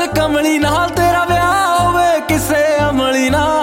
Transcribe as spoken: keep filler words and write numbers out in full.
ਕਮਲੀ ਨਾਲ ਤੇਰਾ ਵਿਆਹ ਹੋਵੇ ਕਿਸੇ ਅਮਲੀ ਨਾਲ।